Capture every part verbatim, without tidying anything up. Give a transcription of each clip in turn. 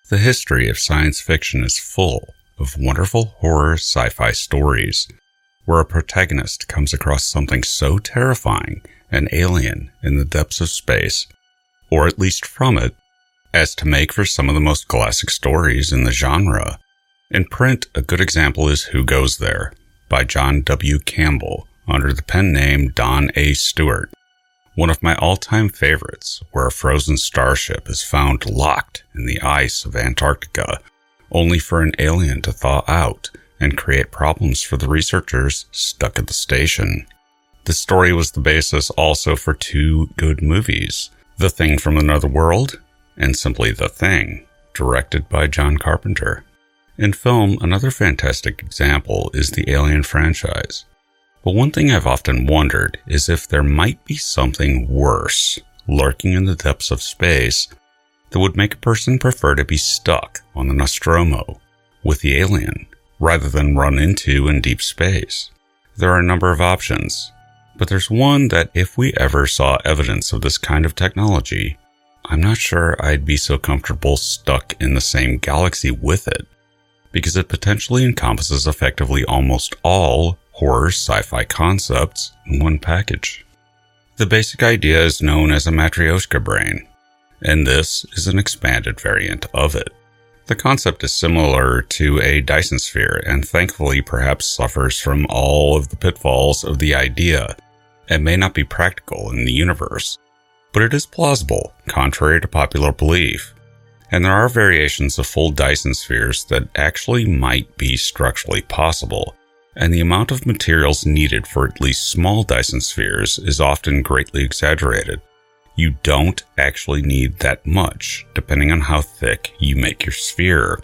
The history of science fiction is full of wonderful horror sci-fi stories where a protagonist comes across something so terrifying and alien in the depths of space, or at least from it, as to make for some of the most classic stories in the genre. In print, a good example is Who Goes There by John W. Campbell under the pen name Don A. Stewart. One of my all-time favorites, where a frozen starship is found locked in the ice of Antarctica, only for an alien to thaw out and create problems for the researchers stuck at the station. The story was the basis also for two good movies, The Thing from Another World and Simply the Thing, directed by John Carpenter. In film, another fantastic example is the Alien franchise. But one thing I've often wondered is if there might be something worse lurking in the depths of space that would make a person prefer to be stuck on the Nostromo with the alien rather than run into in deep space. There are a number of options, but there's one that if we ever saw evidence of this kind of technology, I'm not sure I'd be so comfortable stuck in the same galaxy with it, because it potentially encompasses effectively almost all horror sci-fi concepts in one package. The basic idea is known as a Matryoshka brain, and this is an expanded variant of it. The concept is similar to a Dyson sphere, and thankfully perhaps suffers from all of the pitfalls of the idea, and may not be practical in the universe. But it is plausible, contrary to popular belief, and there are variations of full Dyson spheres that actually might be structurally possible, and the amount of materials needed for at least small Dyson spheres is often greatly exaggerated. You don't actually need that much, depending on how thick you make your sphere.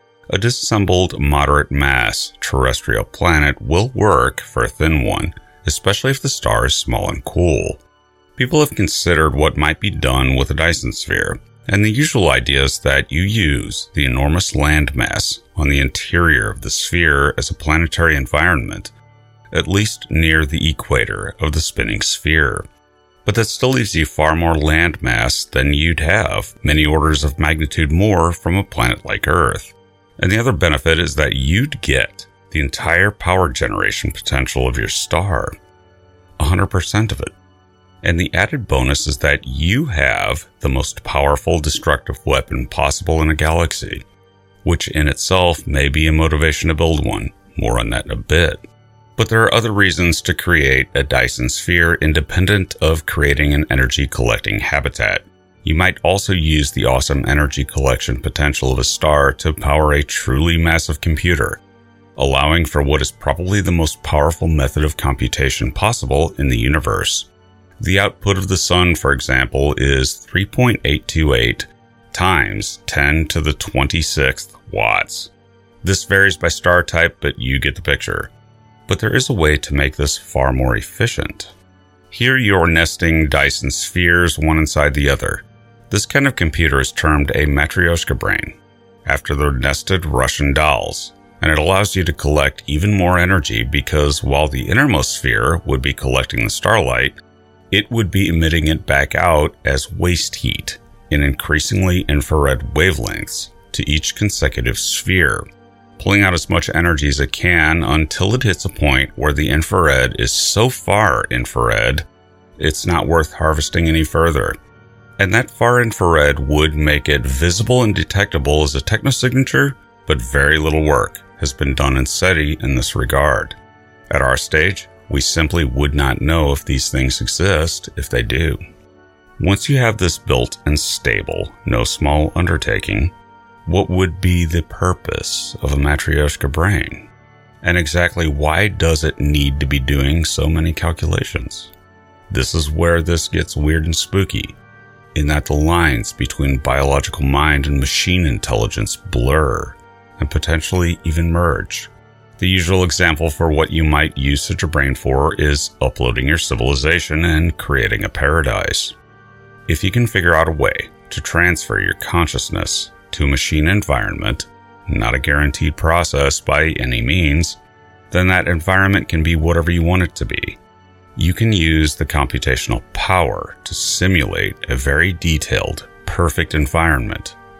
A disassembled, moderate mass terrestrial planet will work for a thin one, especially if the star is small and cool. People have considered what might be done with a Dyson sphere, and the usual idea is that you use the enormous landmass on the interior of the sphere as a planetary environment, at least near the equator of the spinning sphere. But that still leaves you far more landmass than you'd have, many orders of magnitude more from a planet like Earth. And the other benefit is that you'd get the entire power generation potential of your star, one hundred percent of it. And the added bonus is that you have the most powerful destructive weapon possible in a galaxy, which in itself may be a motivation to build one. More on that in a bit. But there are other reasons to create a Dyson sphere independent of creating an energy collecting habitat. You might also use the awesome energy collection potential of a star to power a truly massive computer, allowing for what is probably the most powerful method of computation possible in the universe. The output of the sun, for example, is three point eight two eight times ten to the twenty-sixth watts. This varies by star type, but you get the picture. But there is a way to make this far more efficient. Here you're nesting Dyson spheres one inside the other. This kind of computer is termed a Matryoshka brain, after the nested Russian dolls, and it allows you to collect even more energy because while the innermost sphere would be collecting the starlight, it would be emitting it back out as waste heat in increasingly infrared wavelengths to each consecutive sphere, pulling out as much energy as it can until it hits a point where the infrared is so far infrared, it's not worth harvesting any further. And that far infrared would make it visible and detectable as a technosignature, but very little work has been done in SETI in this regard. At our stage, we simply would not know if these things exist if they do. Once you have this built and stable, no small undertaking, what would be the purpose of a Matryoshka brain? And exactly why does it need to be doing so many calculations? This is where this gets weird and spooky, in that the lines between biological mind and machine intelligence blur and potentially even merge. The usual example for what you might use such a brain for is uploading your civilization and creating a paradise. If you can figure out a way to transfer your consciousness to a machine environment, not a guaranteed process by any means, then that environment can be whatever you want it to be. You can use the computational power to simulate a very detailed, perfect environment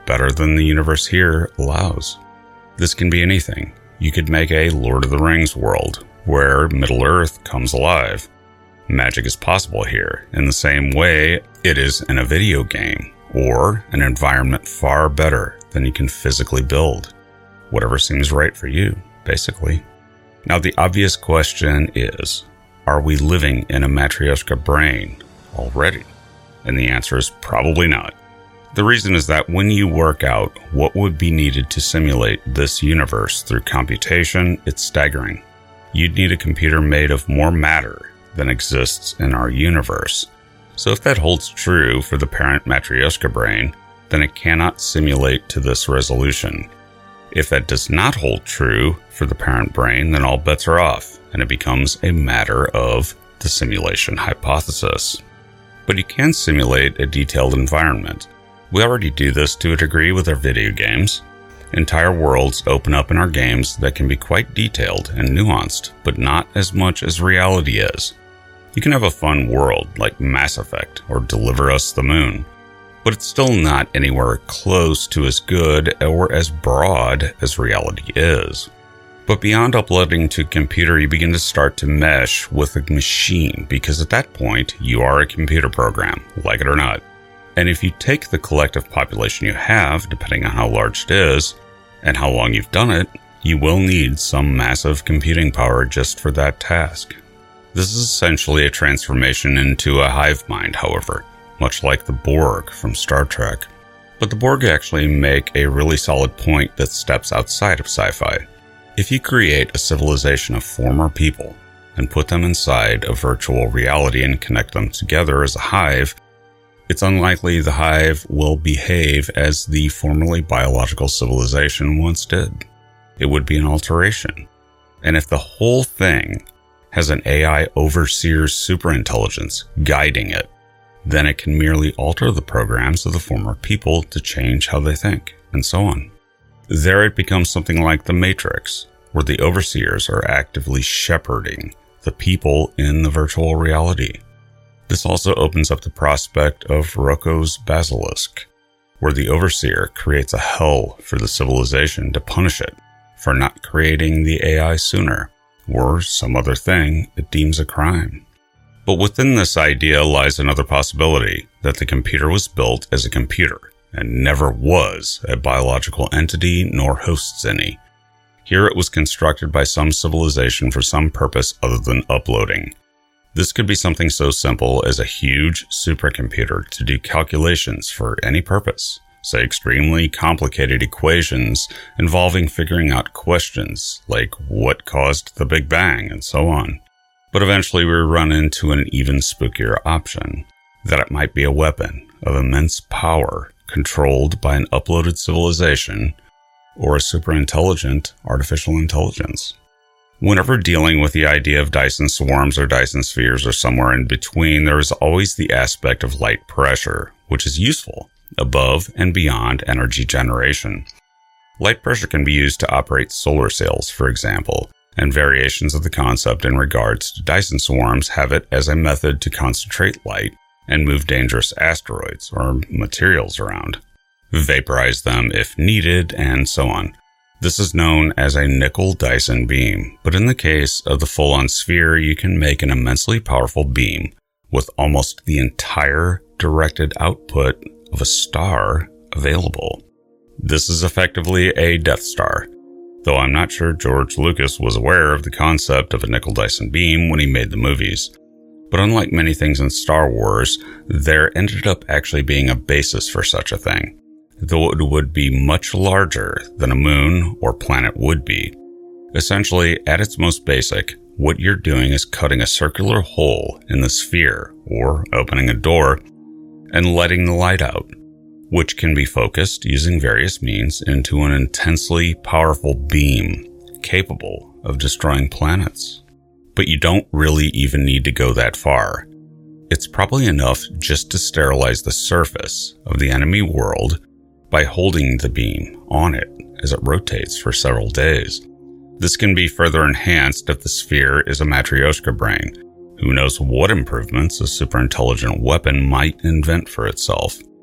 better than the universe here allows. This can be anything. You could make a Lord of the Rings world, where Middle-earth comes alive. Magic is possible here, in the same way it is in a video game, or an environment far better than you can physically build. Whatever seems right for you, basically. Now the obvious question is, are we living in a Matryoshka brain already? And the answer is probably not. The reason is that when you work out what would be needed to simulate this universe through computation, it's staggering. You'd need a computer made of more matter than exists in our universe. So if that holds true for the parent Matryoshka brain, then it cannot simulate to this resolution. If that does not hold true for the parent brain, then all bets are off, and it becomes a matter of the simulation hypothesis. But you can simulate a detailed environment. We already do this to a degree with our video games. Entire worlds open up in our games that can be quite detailed and nuanced, but not as much as reality is. You can have a fun world like Mass Effect or Deliver Us the Moon, but it's still not anywhere close to as good or as broad as reality is. But beyond uploading to a computer, you begin to start to mesh with a machine, because at that point, you are a computer program, like it or not. And if you take the collective population you have, depending on how large it is, and how long you've done it, you will need some massive computing power just for that task. This is essentially a transformation into a hive mind, however, much like the Borg from Star Trek. But the Borg actually make a really solid point that steps outside of sci-fi. If you create a civilization of former people and put them inside a virtual reality and connect them together as a hive, it's unlikely the hive will behave as the formerly biological civilization once did. It would be an alteration. And if the whole thing has an A I overseer's superintelligence guiding it, then it can merely alter the programs of the former people to change how they think, and so on. There it becomes something like the Matrix, where the overseers are actively shepherding the people in the virtual reality. This also opens up the prospect of Rocco's Basilisk, where the overseer creates a hell for the civilization to punish it for not creating the A I sooner, or some other thing it deems a crime. But within this idea lies another possibility, that the computer was built as a computer and never was a biological entity nor hosts any. Here it was constructed by some civilization for some purpose other than uploading. This could be something so simple as a huge supercomputer to do calculations for any purpose, say extremely complicated equations involving figuring out questions like what caused the Big Bang and so on. But eventually we run into an even spookier option, that it might be a weapon of immense power controlled by an uploaded civilization or a superintelligent artificial intelligence. Whenever dealing with the idea of Dyson swarms or Dyson spheres or somewhere in between, there is always the aspect of light pressure, which is useful above and beyond energy generation. Light pressure can be used to operate solar sails, for example, and variations of the concept in regards to Dyson swarms have it as a method to concentrate light and move dangerous asteroids or materials around, vaporize them if needed, and so on. This is known as a nickel Dyson beam, but in the case of the full-on sphere, you can make an immensely powerful beam with almost the entire directed output of a star available. This is effectively a Death Star, though I'm not sure George Lucas was aware of the concept of a nickel Dyson beam when he made the movies. But unlike many things in Star Wars, there ended up actually being a basis for such a thing, though it would be much larger than a moon or planet would be. Essentially, at its most basic, what you're doing is cutting a circular hole in the sphere, or opening a door, and letting the light out, which can be focused using various means into an intensely powerful beam capable of destroying planets. But you don't really even need to go that far. It's probably enough just to sterilize the surface of the enemy world by holding the beam on it as it rotates for several days. This can be further enhanced if the sphere is a Matryoshka brain. Who knows what improvements a superintelligent weapon might invent for itself.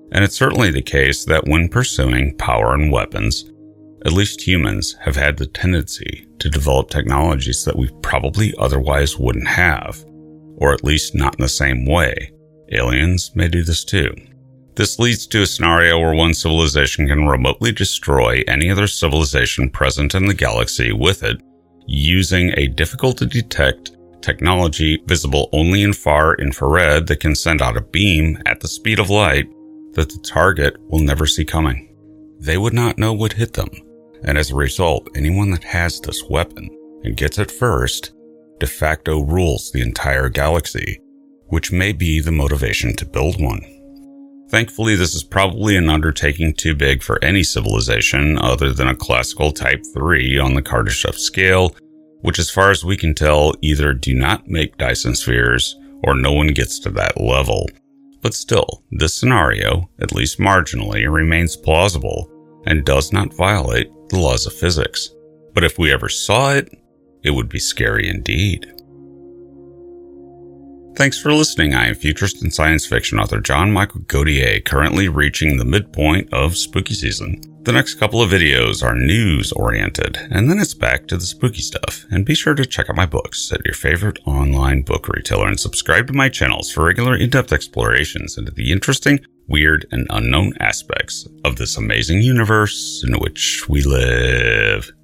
And it's certainly the case that when pursuing power and weapons, at least humans have had the tendency to develop technologies that we probably otherwise wouldn't have, or at least not in the same way. Aliens may do this too. This leads to a scenario where one civilization can remotely destroy any other civilization present in the galaxy with it, using a difficult-to-detect technology visible only in far infrared that can send out a beam at the speed of light that the target will never see coming. They would not know what hit them, and as a result, anyone that has this weapon and gets it first de facto rules the entire galaxy, which may be the motivation to build one. Thankfully, this is probably an undertaking too big for any civilization other than a classical Type three on the Kardashev scale, which as far as we can tell either do not make Dyson spheres or no one gets to that level. But still, this scenario, at least marginally, remains plausible and does not violate the laws of physics. But if we ever saw it, it would be scary indeed. Thanks for listening. I am futurist and science fiction author John Michael Godier, currently reaching the midpoint of spooky season. The next couple of videos are news-oriented, and then it's back to the spooky stuff. And be sure to check out my books at your favorite online book retailer and subscribe to my channels for regular in-depth explorations into the interesting, weird, and unknown aspects of this amazing universe in which we live.